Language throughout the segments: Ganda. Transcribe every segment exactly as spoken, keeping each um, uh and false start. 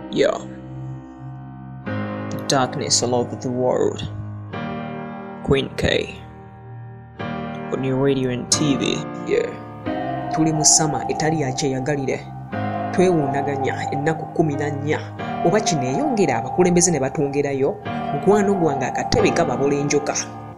Yeah. The darkness all over the world. Queen K. On your radio and T V. Yeah. Tuli mu summer etali yakyeyagalire. Twewuunaganya ennaku kumi na nnya. Oba kino eyongera abakulembeze ne batwongerayo mukwano gwange akatebe kababula enjoka.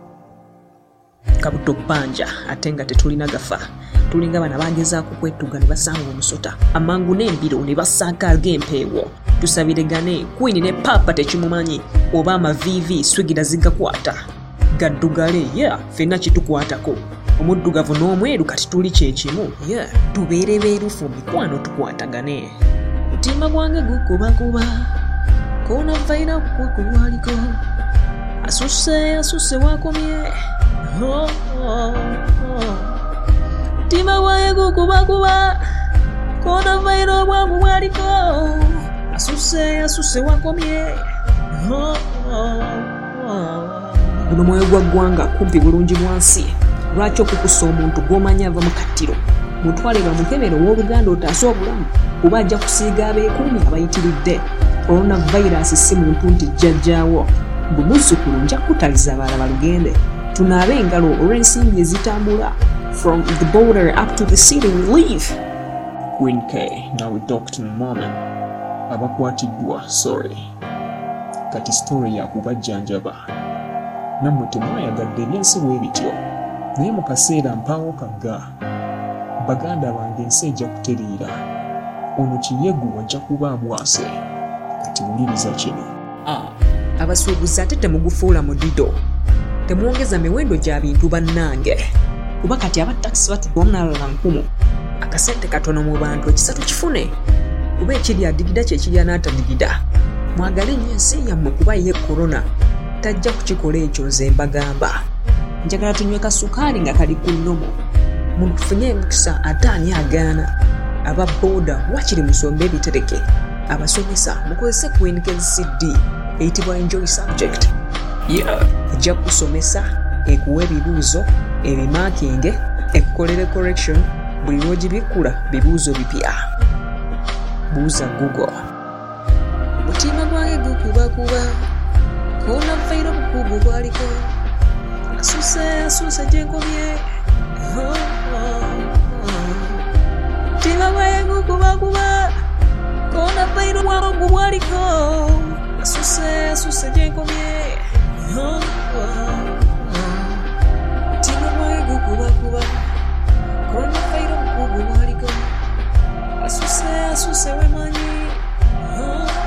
Kabuto bbanja ate nga tetulina gafa. Tulinga bana bagezaako kwetuga ne basanga omusota. Amangu n'embiro ne basaaka ag'empeewo. Tusabirigane Queen ne Papa tekimumanyi oba amaviivi swigira zigakwata. Gaddugale yeah ffenna kitukwatako. Omuddugavu n'omweru kati tuli kyekimu yeah tubeere beerufu mu mikwano tukwatagane. Mutima gwange gukubakuba koona vaira kukwaliko asuse asuse wakomye oh, oh, oh. Mutima gwange gukubakuba koona vaira bwangu bwaliko asuse asuse wakomye oh, oh, oh. Guno mwoyo gwa ggwanga kumpi bulungi bwansi. Lwaki okukusa omuntu gw'omanyi ava mu kattiro mutwale bamukebera ow'oluganda otaase obulamu kuba ajja kusiiga abeekuumi abayitiridde. Coronavirus si muntu nti jjajjaawo bumuzzukulu nja kutaliza abaala balugende tunaabe engalo olw'ensimbi ezitambula. From the border up to the city we live. Queen K nawe Doctor Moment abakwatiddwa sorry kati story ya kubajjanjaba nammwe temwayagadde ebyensi bwe bityo naye mu kaseera mpaawo kagga baganda bange ensi ejja kuteriira ono kiyegu wajja kuba abwase kati wuliriza kino ah. Abasuubuzi ate temugufuula mudido temwongeza miwendo gya bintu bannange kuba kati abatakisi batudde omulala nkumu akasente katono mu bantu ekisatu kifune kuba ekiri adigida kyekiri anaatadigida. Mwagale nnyo ensi yammwe kuba ye korona tajja kukikola ekyo nze mbagamba. Njagala tunywe kasukaali nga kali ku nnomo muntu tufunye emikisa ate ani agaana. Aba boda wakiri musombe ebitereke abasomesa mukozese Queen K C D eyitibwa enjoy subject yeah ejja kusomesa ekuwa ebibuuzo ebimaakinge ekukolere correction buli lw'ogibikkula bibuuzo bipya. Buuza Google. Mutima gwange gukubakuba koona vaira bukugu bwaliko asuse asuse gyenkomye oh, oh, oh. Mutima gwange gukubakuba koona vaira bwangu bwaliko asuse asuse gyenkomye oh, oh, oh. Mutima gwange gukubakuba koona vaira bukugu bwaliko asuse asuse wemanyi oh, oh, oh.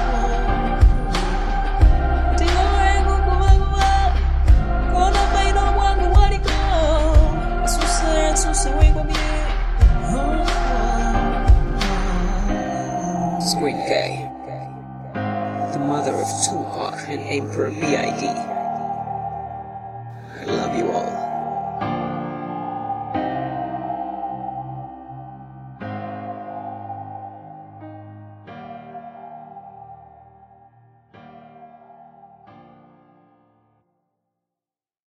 Mutima gwange gukubakuba koona vaira bwangu bwaliko asuse asuse wekomye oh, oh, oh. Queen K, the mother of Tupac and April B I D. I love you all.